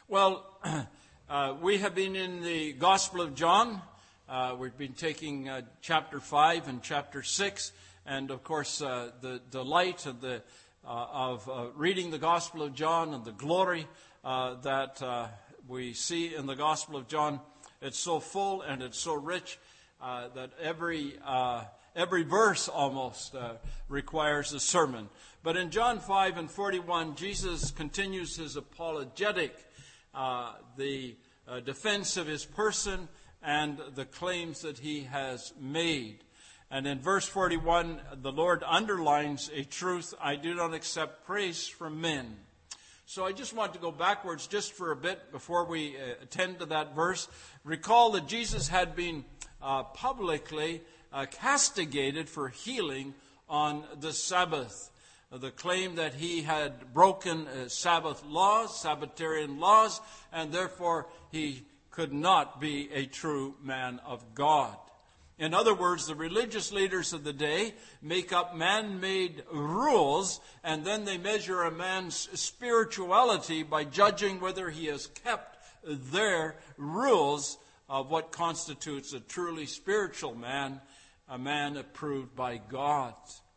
Well, we have been in the Gospel of John. We've been taking chapter 5 and chapter 6. And, of course, the delight of reading the Gospel of John and the glory that we see in the Gospel of John, it's so full and it's so rich that every verse almost requires a sermon. But in John 5 and 41, Jesus continues his apologetic, the defense of his person and the claims that he has made. And in verse 41, the Lord underlines a truth: I do not accept praise from men. So I just want to go backwards just for a bit before we attend to that verse. Recall that Jesus had been publicly castigated for healing on the Sabbath. The claim that he had broken Sabbath laws, Sabbatarian laws, and therefore he could not be a true man of God. In other words, the religious leaders of the day make up man-made rules, and then they measure a man's spirituality by judging whether he has kept their rules of what constitutes a truly spiritual man, a man approved by God.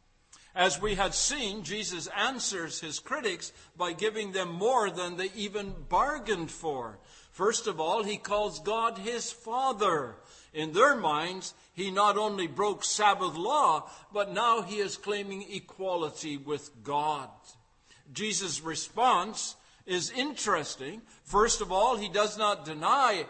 As we had seen, Jesus answers his critics by giving them more than they even bargained for. First of all, he calls God his Father. In their minds, he not only broke Sabbath law, but now he is claiming equality with God. Jesus' response is interesting. First of all, he does not deny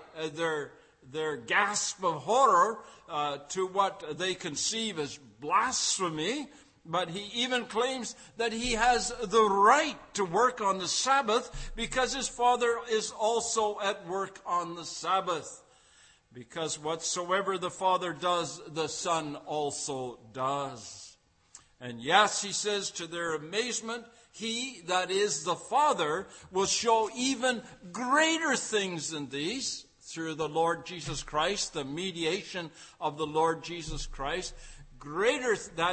their gasp of horror to what they conceive as blasphemy, but he even claims that he has the right to work on the Sabbath because his Father is also at work on the Sabbath. Because whatsoever the Father does, the Son also does. And yes, he says, to their amazement, he, that is the Father, will show even greater things than these through the Lord Jesus Christ, the mediation of the Lord Jesus Christ. Greater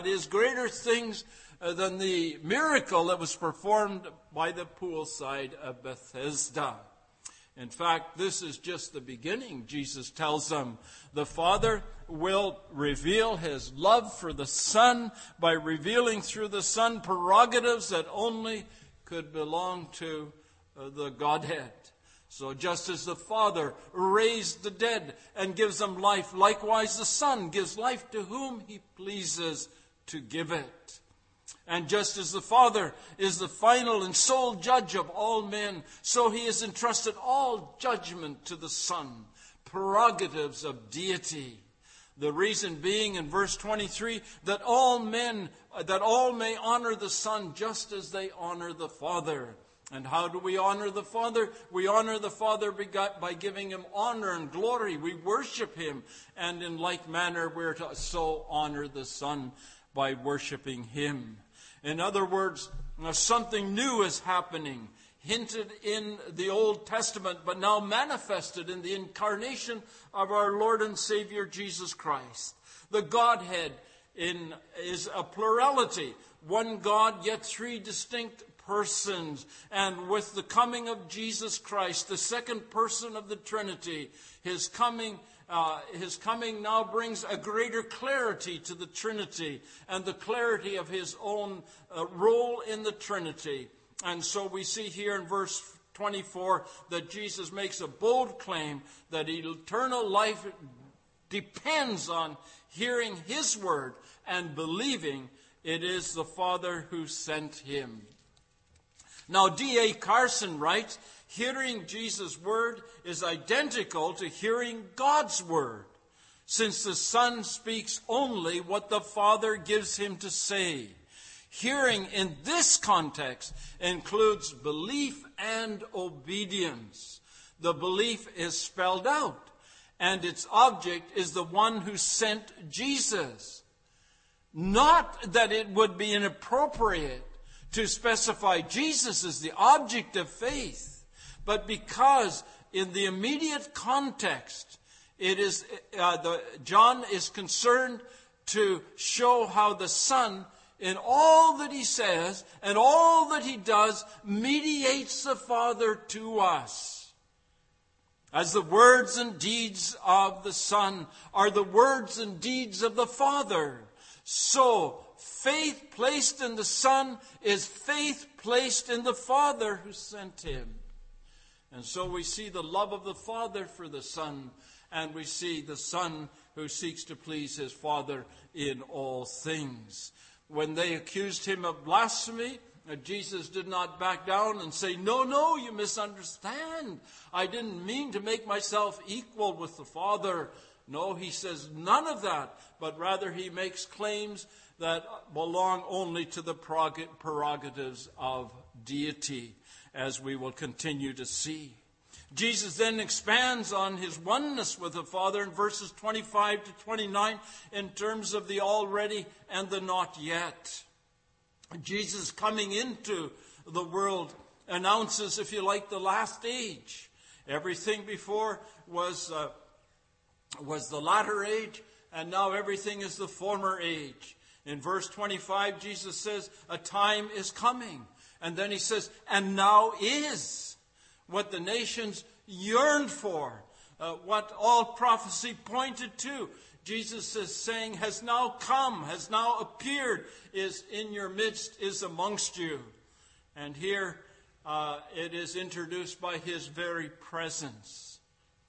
things than the miracle that was performed by the poolside of Bethesda. In fact, this is just the beginning. Jesus tells them the Father will reveal his love for the Son by revealing through the Son prerogatives that only could belong to the Godhead. So just as the Father raised the dead and gives them life, likewise the Son gives life to whom he pleases to give it. And just as the Father is the final and sole judge of all men, so he has entrusted all judgment to the Son, prerogatives of deity. The reason being in verse 23 that all may honor the Son just as they honor the Father. And how do we honor the Father? We honor the Father by giving him honor and glory. We worship him. And in like manner, we're to so honor the Son by worshiping him. In other words, something new is happening, hinted in the Old Testament, but now manifested in the incarnation of our Lord and Savior Jesus Christ. The Godhead is a plurality, one God, yet three distinct persons. And with the coming of Jesus Christ, the second person of the Trinity, his coming now brings a greater clarity to the Trinity and the clarity of his own role in the Trinity. And so we see here in verse 24 that Jesus makes a bold claim that eternal life depends on hearing his word and believing it is the Father who sent him. Now, D.A. Carson writes, hearing Jesus' word is identical to hearing God's word, since the Son speaks only what the Father gives him to say. Hearing in this context includes belief and obedience. The belief is spelled out, and its object is the one who sent Jesus. Not that it would be inappropriate to specify Jesus as the object of faith, but because in the immediate context, John is concerned to show how the Son, in all that he says and all that he does, mediates the Father to us. As the words and deeds of the Son are the words and deeds of the Father, so faith placed in the Son is faith placed in the Father who sent him. And so we see the love of the Father for the Son, and we see the Son who seeks to please his Father in all things. When they accused him of blasphemy, Jesus did not back down and say, no, you misunderstand. I didn't mean to make myself equal with the Father. No, he says none of that, but rather he makes claims that belong only to the prerogatives of deity, as we will continue to see. Jesus then expands on his oneness with the Father in verses 25 to 29 in terms of the already and the not yet. Jesus coming into the world announces, if you like, the last age. Everything before was the latter age, and now everything is the former age. In verse 25, Jesus says, a time is coming. And then he says, and now is what the nations yearned for, what all prophecy pointed to. Jesus is saying, has now come, has now appeared, is in your midst, is amongst you. And here it is introduced by his very presence.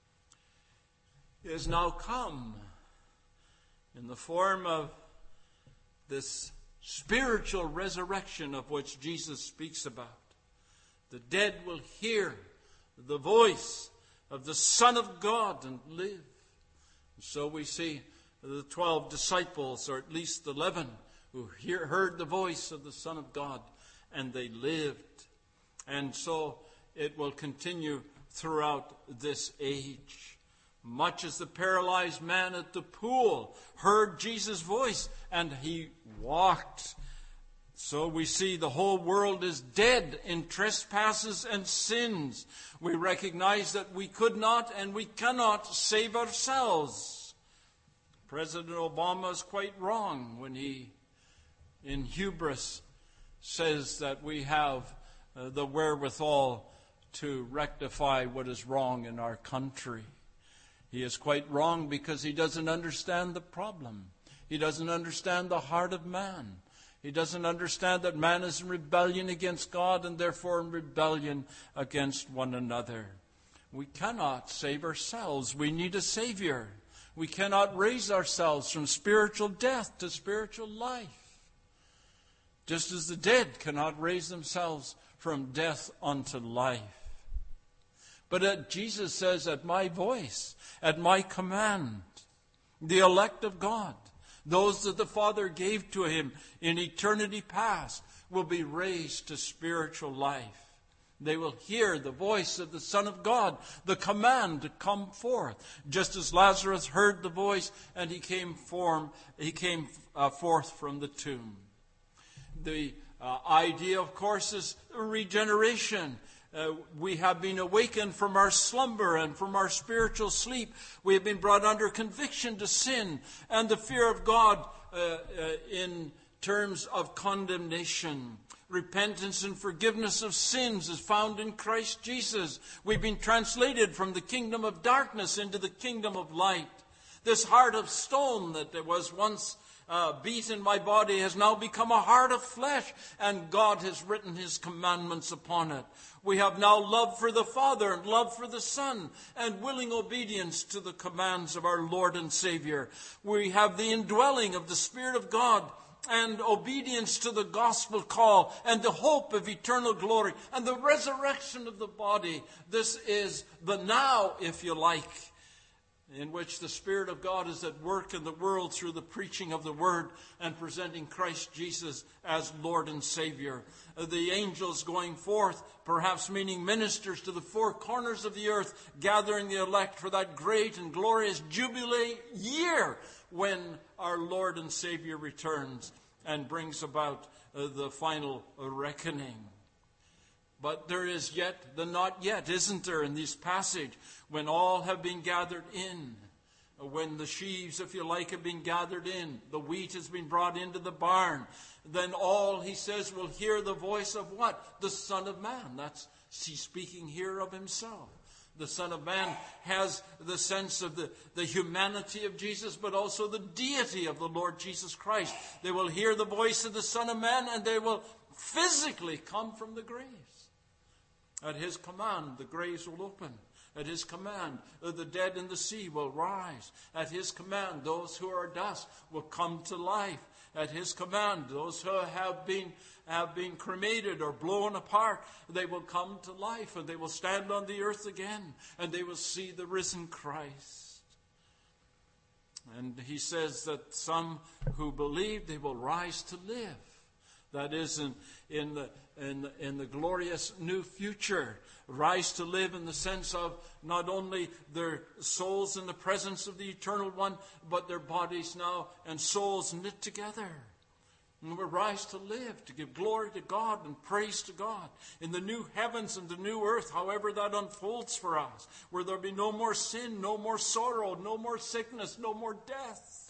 He has now come in the form of this spiritual resurrection of which Jesus speaks about. The dead will hear the voice of the Son of God and live. So we see the 12 disciples, or at least 11, who heard the voice of the Son of God, and they lived. And so it will continue throughout this age. Much as the paralyzed man at the pool heard Jesus' voice, and he walked. So we see the whole world is dead in trespasses and sins. We recognize that we could not and we cannot save ourselves. President Obama is quite wrong when he, in hubris, says that we have the wherewithal to rectify what is wrong in our country. He is quite wrong because he doesn't understand the problem. He doesn't understand the heart of man. He doesn't understand that man is in rebellion against God and therefore in rebellion against one another. We cannot save ourselves. We need a Savior. We cannot raise ourselves from spiritual death to spiritual life. Just as the dead cannot raise themselves from death unto life. But Jesus says, at my voice, at my command, the elect of God, those that the Father gave to him in eternity past, will be raised to spiritual life. They will hear the voice of the Son of God, the command to come forth. Just as Lazarus heard the voice and he came forth from the tomb. The idea, of course, is regeneration. We have been awakened from our slumber and from our spiritual sleep. We have been brought under conviction to sin and the fear of God in terms of condemnation. Repentance and forgiveness of sins is found in Christ Jesus. We've been translated from the kingdom of darkness into the kingdom of light. This heart of stone that was once beat in my body has now become a heart of flesh, and God has written his commandments upon it. We have now love for the Father and love for the Son and willing obedience to the commands of our Lord and Savior. We have the indwelling of the Spirit of God and obedience to the gospel call and the hope of eternal glory and the resurrection of the body. This is the now, if you like, in which the Spirit of God is at work in the world through the preaching of the Word and presenting Christ Jesus as Lord and Savior. The angels going forth, perhaps meaning ministers to the four corners of the earth, gathering the elect for that great and glorious Jubilee year when our Lord and Savior returns and brings about the final reckoning. But there is yet the not yet, isn't there, in this passage, when all have been gathered in, when the sheaves, if you like, have been gathered in, the wheat has been brought into the barn, then all, he says, will hear the voice of what? The Son of Man. That's he's speaking here of himself. The Son of Man has the sense of the humanity of Jesus, but also the deity of the Lord Jesus Christ. They will hear the voice of the Son of Man, and they will physically come from the graves. At his command, the graves will open. At his command, the dead in the sea will rise. At his command, those who are dust will come to life. At his command, those who have been cremated or blown apart, they will come to life, and they will stand on the earth again, and they will see the risen Christ. And he says that some who believe, they will rise to live. That is in the glorious new future. Rise to live in the sense of not only their souls in the presence of the Eternal One, but their bodies now and souls knit together. And we rise to live, to give glory to God and praise to God in the new heavens and the new earth, however that unfolds for us, where there'll be no more sin, no more sorrow, no more sickness, no more death,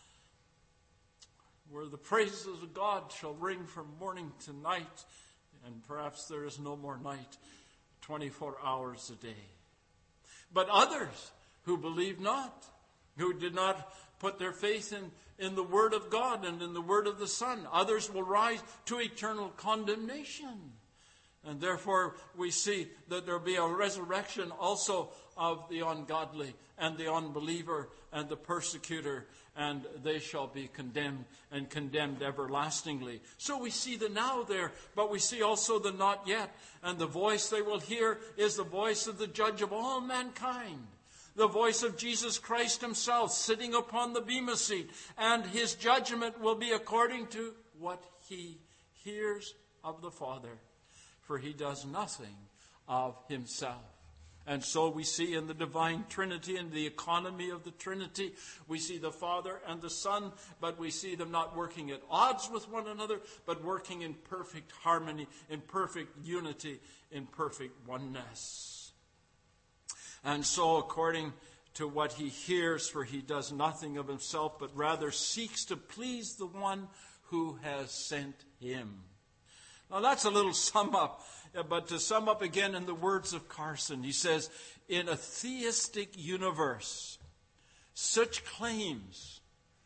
where the praises of God shall ring from morning to night, and perhaps there is no more night, 24 hours a day. But others who believe not, who did not put their faith in the Word of God and in the Word of the Son, others will rise to eternal condemnation. And therefore we see that there will be a resurrection also of the ungodly and the unbeliever and the persecutor, and they shall be condemned, and condemned everlastingly. So we see the now there, but we see also the not yet. And the voice they will hear is the voice of the judge of all mankind. The voice of Jesus Christ himself sitting upon the bema seat. And his judgment will be according to what he hears of the Father. For he does nothing of himself. And so we see in the divine Trinity and the economy of the Trinity, we see the Father and the Son, but we see them not working at odds with one another, but working in perfect harmony, in perfect unity, in perfect oneness. And so according to what he hears, for he does nothing of himself, but rather seeks to please the one who has sent him. Now that's a little sum up, but to sum up again in the words of Carson, he says, in a theistic universe, such claims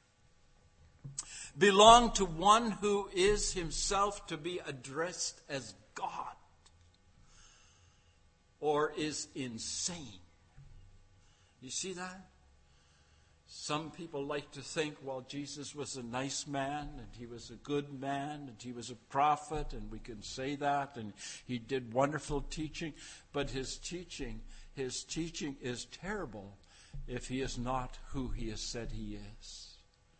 belong to one who is himself to be addressed as God, or is insane. You see that? Some people like to think, well, Jesus was a nice man, and he was a good man, and he was a prophet, and we can say that, and he did wonderful teaching. But his teaching is terrible if he is not who he has said he is.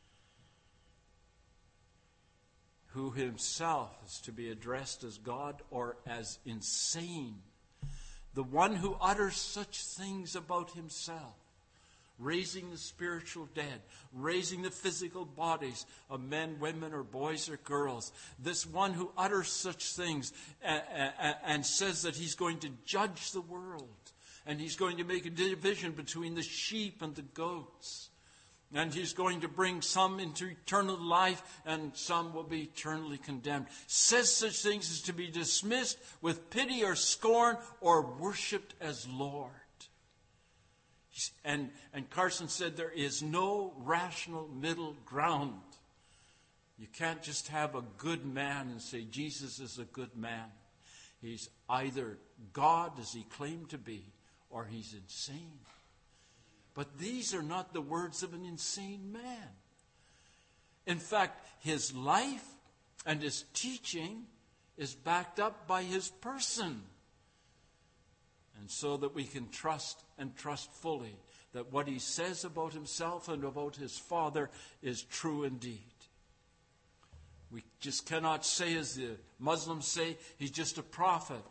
Who himself is to be addressed as God or as insane. The one who utters such things about himself. Raising the spiritual dead, raising the physical bodies of men, women, or boys or girls. This one who utters such things and says that he's going to judge the world. And he's going to make a division between the sheep and the goats. And he's going to bring some into eternal life, and some will be eternally condemned. Says such things as to be dismissed with pity or scorn or worshipped as Lord. And Carson said there is no rational middle ground. You can't just have a good man and say Jesus is a good man. He's either God as he claimed to be, or he's insane. But these are not the words of an insane man. In fact, his life and his teaching is backed up by his person. And so that we can trust and trust fully that what he says about himself and about his Father is true indeed. We just cannot say, as the Muslims say, he's just a prophet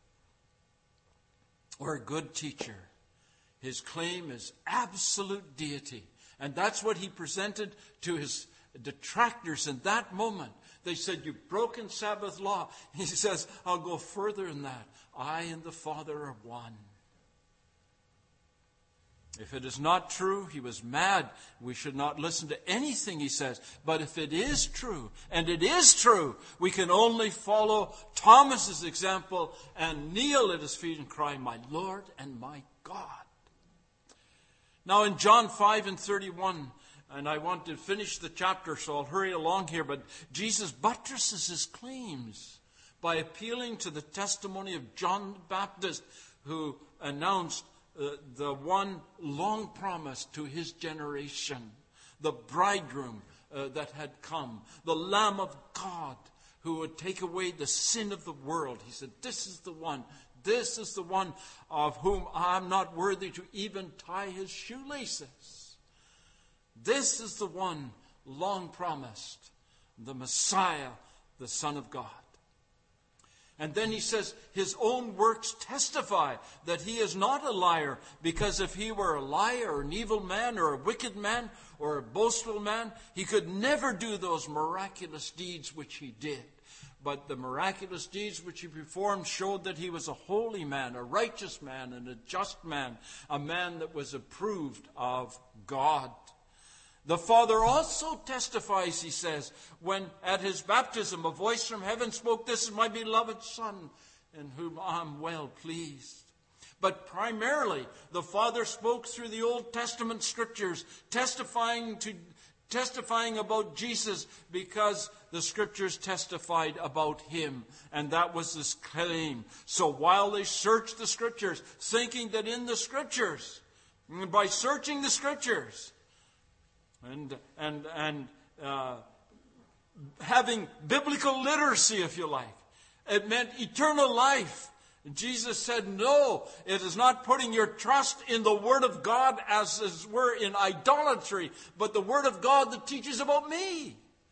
or a good teacher. His claim is absolute deity. And that's what he presented to his detractors in that moment. They said, you've broken Sabbath law. He says, I'll go further than that. I and the Father are one. If it is not true, he was mad. We should not listen to anything he says. But if it is true, and it is true, we can only follow Thomas's example and kneel at his feet and cry, my Lord and my God. God. Now in John 5:31, and I want to finish the chapter, so I'll hurry along here, but Jesus buttresses his claims by appealing to the testimony of John the Baptist, who announced the one long promised to his generation, the bridegroom that had come, the Lamb of God who would take away the sin of the world. He said, this is the one of whom I'm not worthy to even tie his shoelaces. This is the one long promised, the Messiah, the Son of God. And then he says, his own works testify that he is not a liar, because if he were a liar or an evil man or a wicked man or a boastful man, he could never do those miraculous deeds which he did. But the miraculous deeds which he performed showed that he was a holy man, a righteous man, and a just man, a man that was approved of God. The Father also testifies, he says, when at his baptism a voice from heaven spoke, this is my beloved Son, in whom I'm well pleased. But primarily, the Father spoke through the Old Testament scriptures, testifying about Jesus, because the scriptures testified about him. And that was his claim. So while they searched the scriptures, thinking that in the scriptures, by searching the scriptures, and having biblical literacy, if you like, it meant eternal life. Jesus said, no, it is not putting your trust in the Word of God as it were in idolatry, but the Word of God that teaches about me.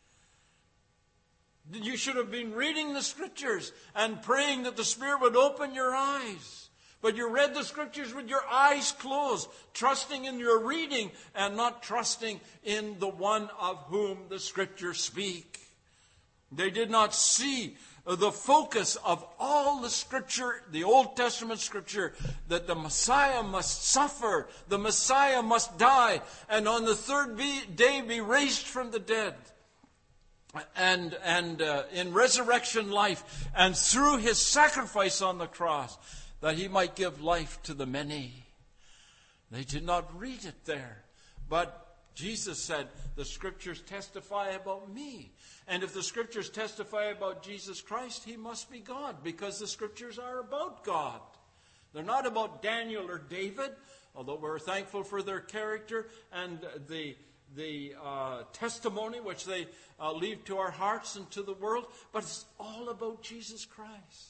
You should have been reading the Scriptures and praying that the Spirit would open your eyes. But you read the Scriptures with your eyes closed, trusting in your reading and not trusting in the one of whom the Scriptures speak. They did not see the focus of all the Scripture, the Old Testament Scripture, that the Messiah must suffer, the Messiah must die, and on the third day be raised from the dead. And in resurrection life, and through his sacrifice on the cross, that he might give life to the many. They did not read it there. But Jesus said, the Scriptures testify about me. And if the Scriptures testify about Jesus Christ, he must be God, because the Scriptures are about God. They're not about Daniel or David, although we're thankful for their character and the testimony which they leave to our hearts and to the world. But it's all about Jesus Christ,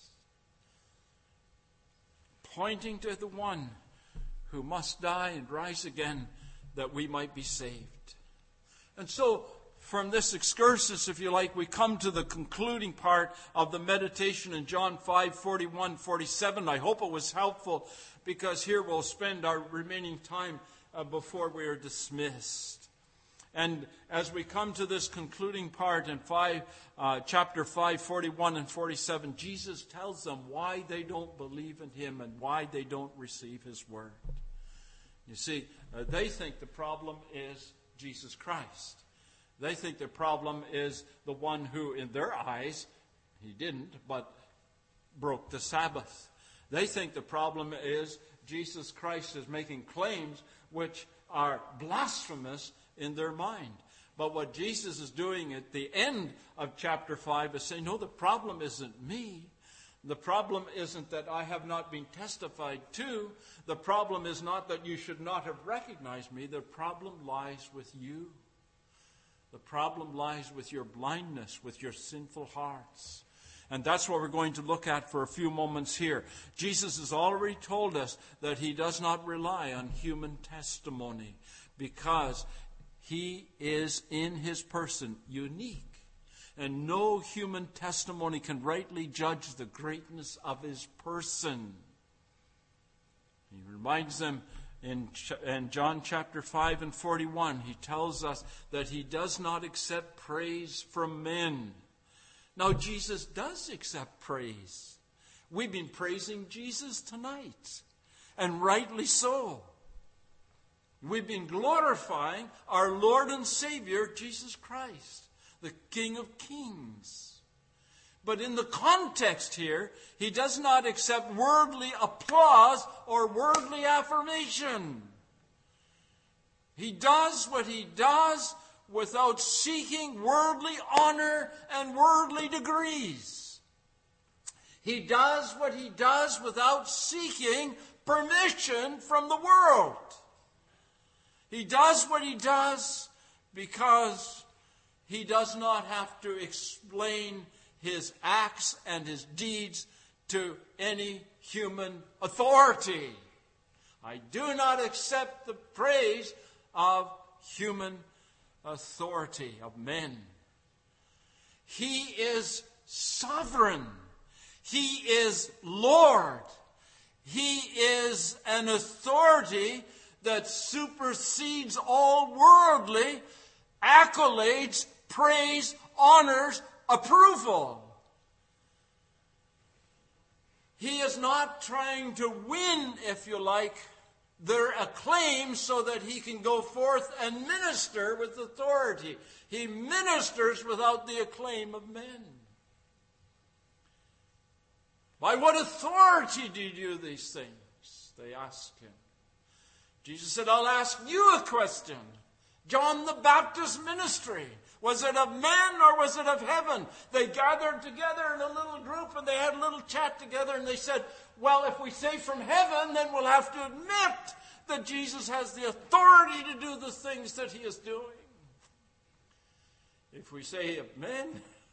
pointing to the one who must die and rise again that we might be saved. And so, from this excursus, if you like, we come to the concluding part of the meditation in John 5:41, 47. I hope it was helpful, because here we'll spend our remaining time before we are dismissed. And as we come to this concluding part in chapter 5, 41 and 47, Jesus tells them why they don't believe in him and why they don't receive his word. You see, they think the problem is Jesus Christ. They think the problem is the one who, in their eyes, he didn't, but broke the Sabbath. They think the problem is Jesus Christ is making claims which are blasphemous in their mind. But what Jesus is doing at the end of chapter 5 is saying, no, the problem isn't me. The problem isn't that I have not been testified to. The problem is not that you should not have recognized me. The problem lies with you. The problem lies with your blindness, with your sinful hearts. And that's what we're going to look at for a few moments here. Jesus has already told us that he does not rely on human testimony, because he is in his person unique. And no human testimony can rightly judge the greatness of his person. He reminds them in John chapter 5 and 41, he tells us that he does not accept praise from men. Now, Jesus does accept praise. We've been praising Jesus tonight, and rightly so. We've been glorifying our Lord and Savior, Jesus Christ, the King of Kings. But in the context here, he does not accept worldly applause or worldly affirmation. He does what he does without seeking worldly honor and worldly degrees. He does what he does without seeking permission from the world. He does what he does because he does not have to explain his acts and his deeds to any human authority. I do not accept the praise of human authority, of men. He is sovereign. He is Lord. He is an authority that supersedes all worldly accolades, praise, honors, approval. He is not trying to win, if you like, their acclaim so that he can go forth and minister with authority. He ministers without the acclaim of men. By what authority do you do these things? They asked him. Jesus said, I'll ask you a question. John the Baptist's ministry, was it of men or was it of heaven? They gathered together in a little group and they had a little chat together and they said, well, if we say from heaven, then we'll have to admit that Jesus has the authority to do the things that he is doing. If we say of men,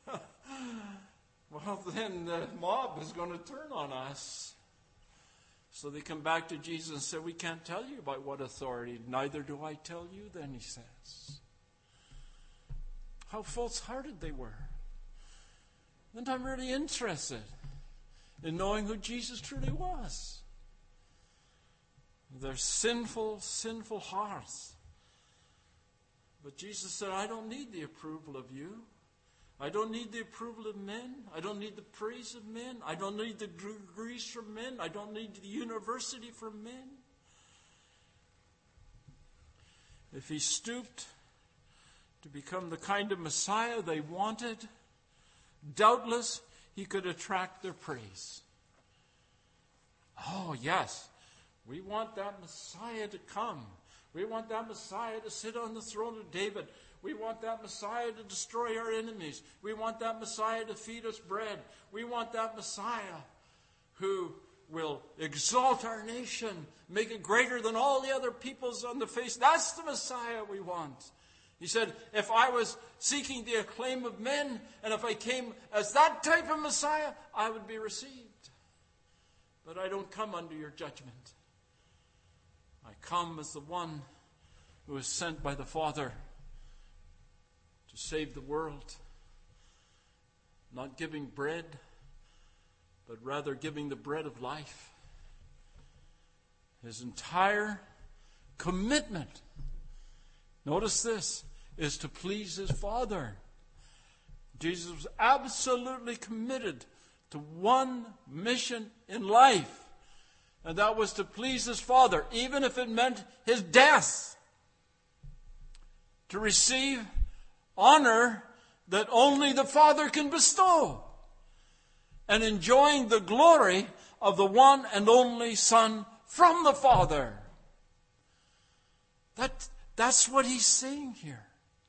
well, then the mob is going to turn on us. So they come back to Jesus and say, we can't tell you by what authority. Neither do I tell you then, he says. How false-hearted they were. And I'm really interested in knowing who Jesus truly was. Their sinful, sinful hearts. But Jesus said, I don't need the approval of you. I don't need the approval of men. I don't need the praise of men. I don't need the degrees from men. I don't need the university from men. If he stooped to become the kind of Messiah they wanted, doubtless he could attract their praise. Oh, yes, we want that Messiah to come. We want that Messiah to sit on the throne of David. We want that Messiah to destroy our enemies. We want that Messiah to feed us bread. We want that Messiah who will exalt our nation, make it greater than all the other peoples on the face. That's the Messiah we want. He said, if I was seeking the acclaim of men, and if I came as that type of Messiah, I would be received. But I don't come under your judgment. I come as the one who is sent by the Father to save the world, not giving bread, but rather giving the bread of life. His entire commitment, notice this, is to please his Father. Jesus was absolutely committed to one mission in life, and that was to please his Father, even if it meant his death, to receive honor that only the Father can bestow, and enjoying the glory of the one and only Son from the Father. That's what he's saying here.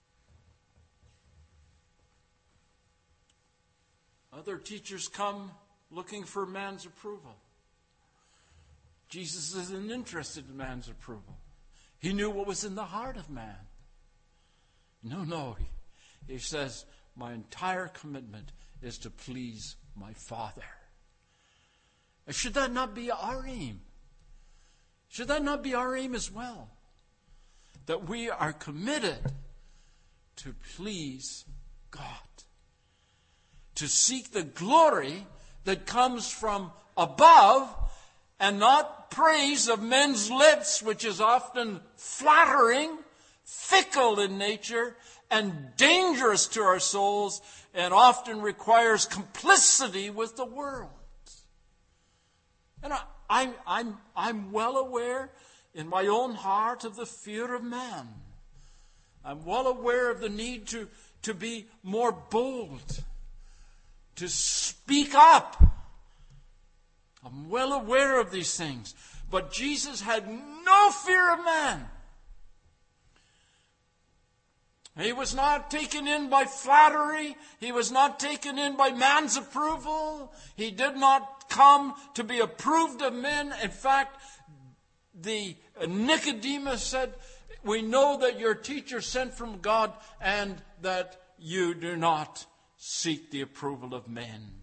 Other teachers come looking for man's approval. Jesus isn't interested in man's approval. He knew what was in the heart of man. No. He says, my entire commitment is to please my Father. And should that not be our aim? Should that not be our aim as well? That we are committed to please God. To seek the glory that comes from above and not praise of men's lips, which is often flattering, fickle in nature, and dangerous to our souls, and often requires complicity with the world. And I'm well aware in my own heart of the fear of man. I'm well aware of the need to be more bold. to speak up. I'm well aware of these things. But Jesus had no fear of man. He was not taken in by flattery. He was not taken in by man's approval. He did not come to be approved of men. In fact, the Nicodemus said, "We know that your teacher sent from God and that you do not seek the approval of men."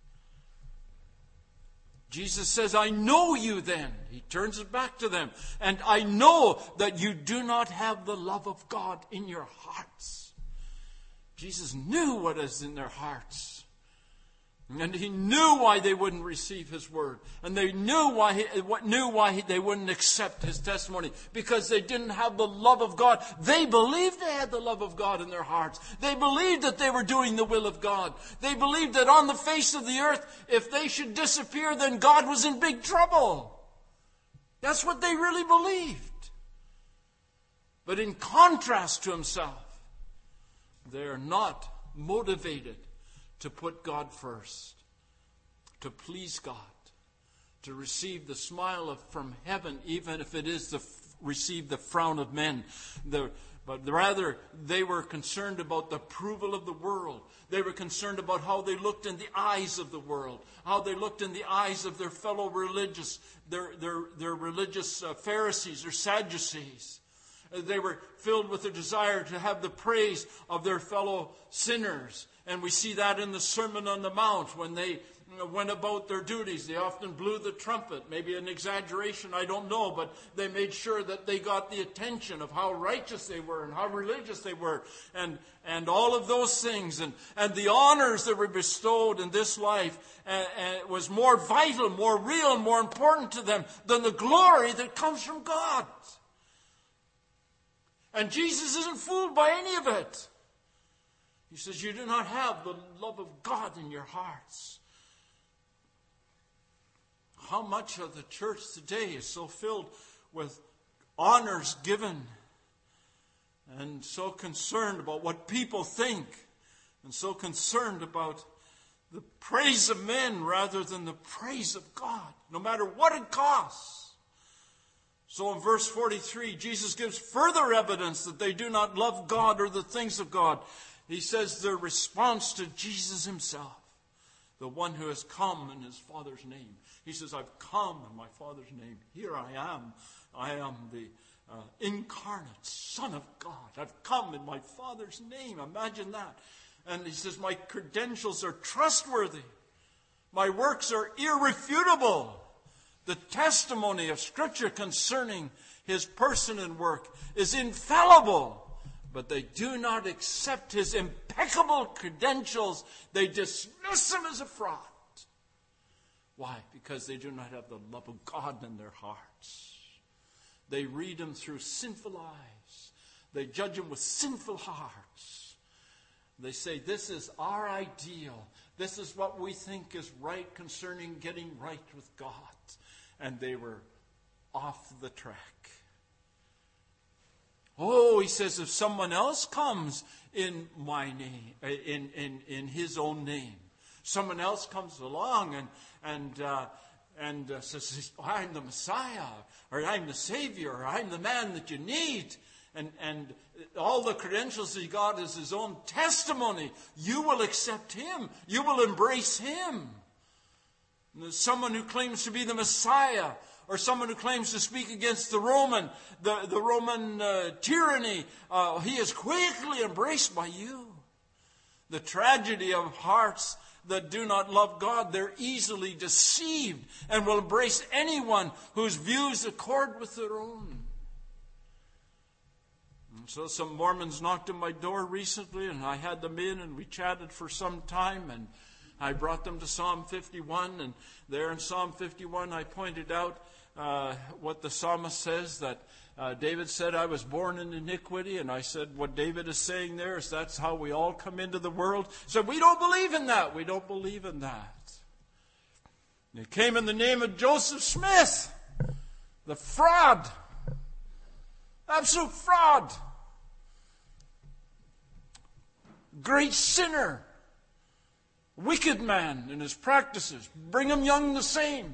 Jesus says, "I know you then." He turns it back to them. "And I know that you do not have the love of God in your hearts." Jesus knew what is in their hearts. And he knew why they wouldn't receive his word. And they knew why they wouldn't accept his testimony. Because they didn't have the love of God. They believed they had the love of God in their hearts. They believed that they were doing the will of God. They believed that on the face of the earth, if they should disappear, then God was in big trouble. That's what they really believed. But in contrast to himself, they are not motivated to put God first, to please God, to receive the smile from heaven, even if it is to receive the frown of men. But rather, they were concerned about the approval of the world. They were concerned about how they looked in the eyes of the world, how they looked in the eyes of their fellow religious, their religious Pharisees or Sadducees. They were filled with a desire to have the praise of their fellow sinners. And we see that in the Sermon on the Mount when they went about their duties. They often blew the trumpet. Maybe an exaggeration, I don't know. But they made sure that they got the attention of how righteous they were and how religious they were. And all of those things. And the honors that were bestowed in this life was more vital, more real, more important to them than the glory that comes from God. And Jesus isn't fooled by any of it. He says, you do not have the love of God in your hearts. How much of the church today is so filled with honors given and so concerned about what people think and so concerned about the praise of men rather than the praise of God, no matter what it costs. So in verse 43, Jesus gives further evidence that they do not love God or the things of God. He says their response to Jesus himself, the one who has come in his Father's name. He says, I've come in my Father's name. Here I am. I am the incarnate Son of God. I've come in my Father's name. Imagine that. And he says, my credentials are trustworthy. My works are irrefutable. The testimony of Scripture concerning his person and work is infallible. But they do not accept his impeccable credentials. They dismiss him as a fraud. Why? Because they do not have the love of God in their hearts. They read him through sinful eyes. They judge him with sinful hearts. They say, this is our ideal. This is what we think is right concerning getting right with God. And they were off the track. Oh, he says, if someone else comes in my name, in his own name, someone else comes along and says, oh, I'm the Messiah, or I'm the Savior, or I'm the man that you need, and all the credentials he got is his own testimony, you will accept him. You will embrace him. And there's someone who claims to be the Messiah, or someone who claims to speak against the Roman tyranny, he is quickly embraced by you. The tragedy of hearts that do not love God, they're easily deceived and will embrace anyone whose views accord with their own. And so some Mormons knocked on my door recently, and I had them in, and we chatted for some time, and I brought them to Psalm 51, and there in Psalm 51 I pointed out what the psalmist says, that David said, I was born in iniquity, and I said, what David is saying there is that's how we all come into the world. So we don't believe in that. We don't believe in that. It came in the name of Joseph Smith, the fraud, absolute fraud, great sinner. wicked man in his practices. Brigham Young the same.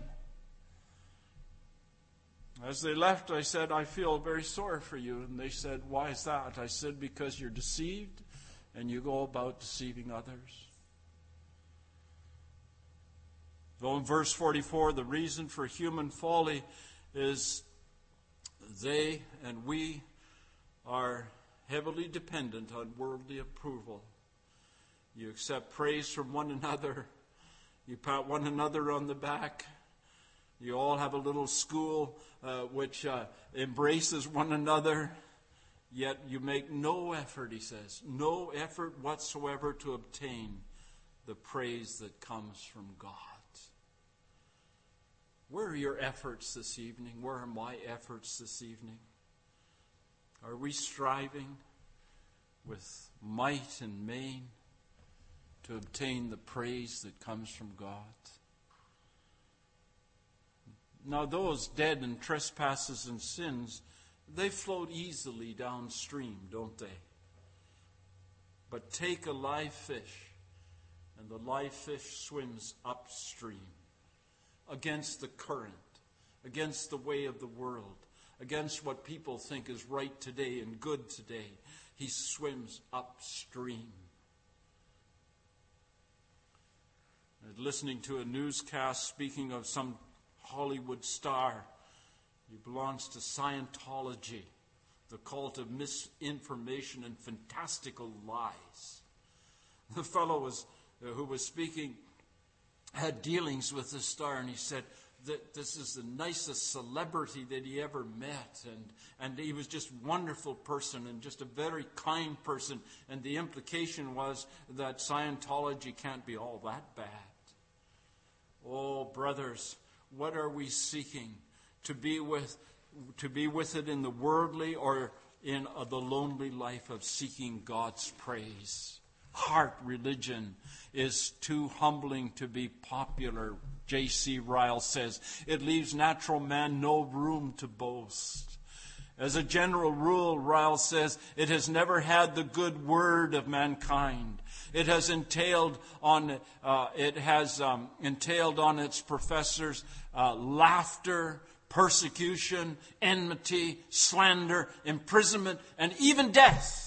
As they left, I said, I feel very sorry for you. And they said, why is that? I said, because you're deceived and you go about deceiving others. Though in verse 44, the reason for human folly is they and we are heavily dependent on worldly approval. You accept praise from one another. You pat one another on the back. You all have a little school which embraces one another. Yet you make no effort, he says, no effort whatsoever to obtain the praise that comes from God. Where are your efforts this evening? Where are my efforts this evening? Are we striving with might and main to obtain the praise that comes from God? Now those dead in trespasses and sins, they float easily downstream, don't they? But take a live fish, and the live fish swims upstream, against the current, against the way of the world, against what people think is right today and good today. He swims upstream. I was listening to a newscast speaking of some Hollywood star. He belongs to Scientology, the cult of misinformation and fantastical lies. The fellow who was speaking had dealings with this star, and he said that this is the nicest celebrity that he ever met, and he was just a wonderful person and just a very kind person, and the implication was that Scientology can't be all that bad. Oh, brothers, what are we seeking? To be with it in the worldly or in the lonely life of seeking God's praise? Heart religion is too humbling to be popular. J.C. Ryle says, it leaves natural man no room to boast. As a general rule, Ryle says, it has never had the good word of mankind. It has entailed on its professors laughter, persecution, enmity, slander, imprisonment, and even death.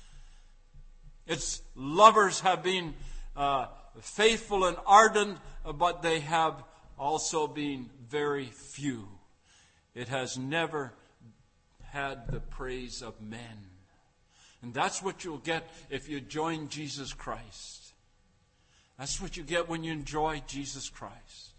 Its lovers have been faithful and ardent, but they have also been very few. It has never had the praise of men. And that's what you'll get if you join Jesus Christ. That's what you get when you enjoy Jesus Christ.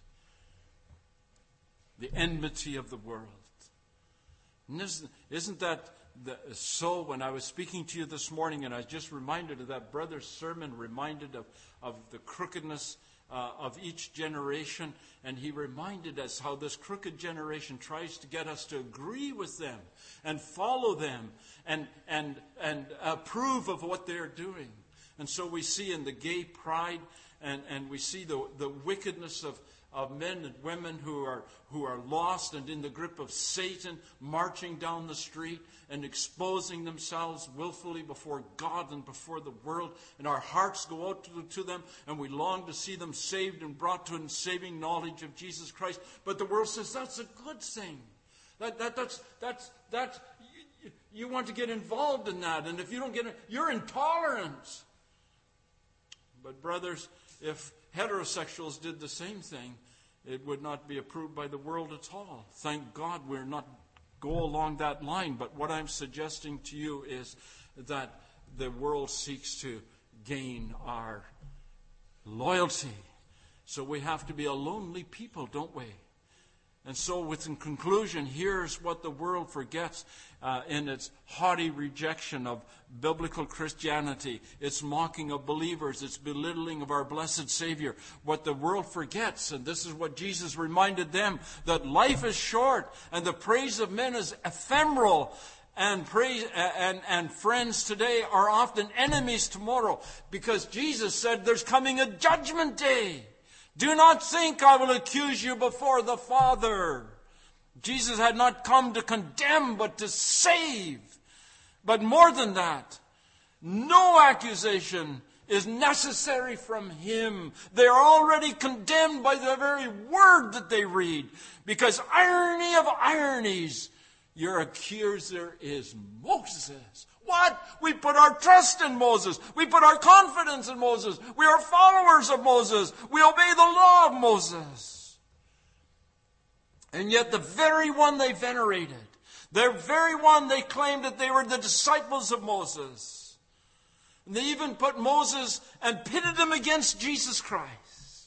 The enmity of the world. And isn't that so? When I was speaking to you this morning, and I was just reminded of that brother's sermon, reminded of the crookedness of each generation, and he reminded us how this crooked generation tries to get us to agree with them and follow them and approve of what they're doing. And so we see in the gay pride, and we see the wickedness of men and women who are lost and in the grip of Satan, marching down the street and exposing themselves willfully before God and before the world. And our hearts go out to them, and we long to see them saved and brought to a saving knowledge of Jesus Christ. But the world says that's a good thing. That's you want to get involved in that, and if you don't get it, you're intolerant. But brothers, if heterosexuals did the same thing, it would not be approved by the world at all. Thank God we're not go along that line. But what I'm suggesting to you is that the world seeks to gain our loyalty. So we have to be a lonely people, don't we? And so in conclusion, here's what the world forgets in its haughty rejection of biblical Christianity, its mocking of believers, its belittling of our blessed Savior. What the world forgets, and this is what Jesus reminded them, that life is short and the praise of men is ephemeral. And friends today are often enemies tomorrow, because Jesus said there's coming a judgment day. Do not think I will accuse you before the Father. Jesus had not come to condemn, but to save. But more than that, no accusation is necessary from him. They are already condemned by the very word that they read. Because irony of ironies, your accuser is Moses. What? We put our trust in Moses. We put our confidence in Moses. We are followers of Moses. We obey the law of Moses. And yet the very one they venerated, the very one they claimed that they were the disciples of Moses, and they even put Moses and pitted him against Jesus Christ.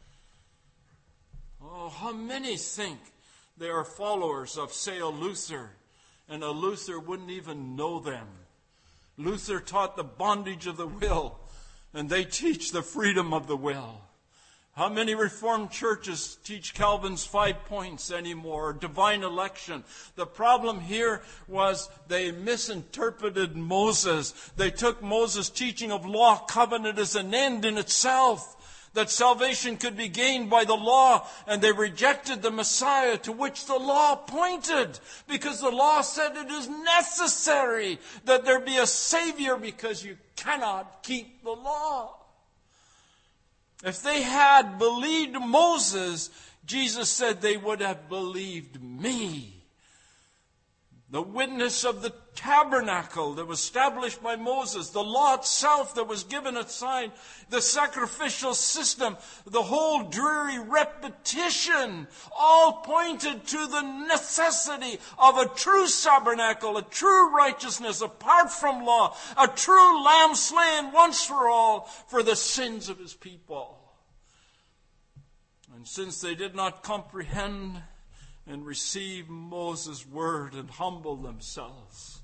Oh, how many think they are followers of, say, a Luther, and a Luther wouldn't even know them. Luther taught the bondage of the will, and they teach the freedom of the will. How many Reformed churches teach Calvin's 5 points anymore, divine election? The problem here was they misinterpreted Moses. They took Moses' teaching of law covenant as an end in itself, that salvation could be gained by the law, and they rejected the Messiah to which the law pointed, because the law said it is necessary that there be a Savior because you cannot keep the law. If they had believed Moses, Jesus said they would have believed me. The witness of the tabernacle that was established by Moses, the law itself that was given at Sinai, the sacrificial system, the whole dreary repetition, all pointed to the necessity of a true tabernacle, a true righteousness apart from law, a true lamb slain once for all for the sins of his people. And since they did not comprehend and receive Moses' word and humble themselves,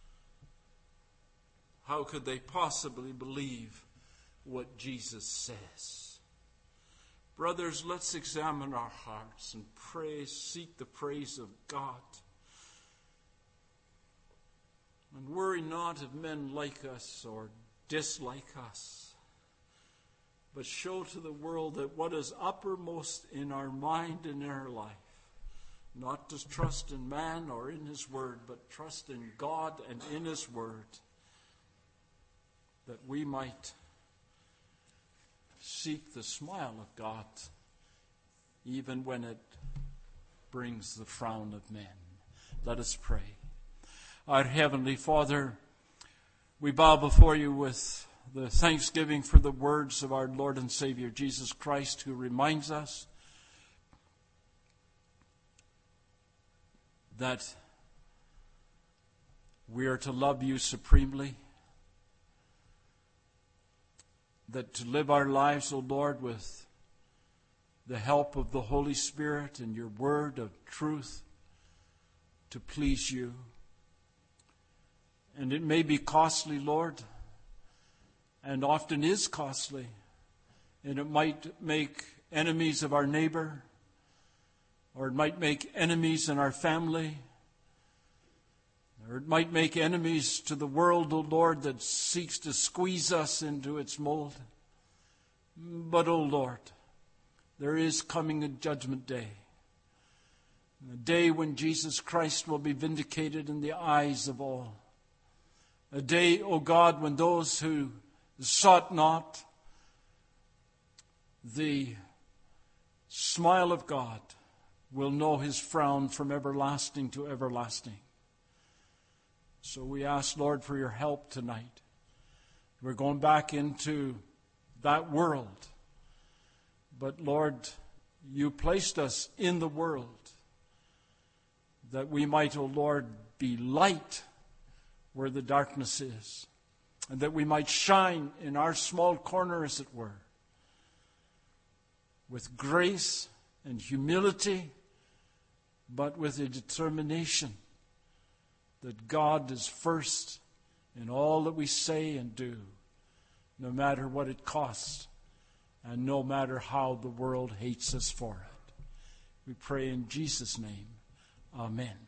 how could they possibly believe what Jesus says? Brothers, let's examine our hearts and pray, seek the praise of God. And worry not if men like us or dislike us, but show to the world that what is uppermost in our mind and in our life, not to trust in man or in his word, but trust in God and in his word, that we might seek the smile of God even when it brings the frown of men. Let us pray. Our Heavenly Father, we bow before you with the thanksgiving for the words of our Lord and Savior Jesus Christ, who reminds us that we are to love you supremely, that to live our lives, O Lord, with the help of the Holy Spirit and your word of truth, to please you. And it may be costly, Lord, and often is costly, and it might make enemies of our neighbor, or it might make enemies in our family, or it might make enemies to the world, O Lord, that seeks to squeeze us into its mold. But, O Lord, there is coming a judgment day, a day when Jesus Christ will be vindicated in the eyes of all. A day, O God, when those who sought not the smile of God will know his frown from everlasting to everlasting. So we ask, Lord, for your help tonight. We're going back into that world. But, Lord, you placed us in the world that we might, O Lord, be light where the darkness is, and that we might shine in our small corner, as it were, with grace and humility, but with a determination that God is first in all that we say and do, no matter what it costs, and no matter how the world hates us for it. We pray in Jesus' name. Amen.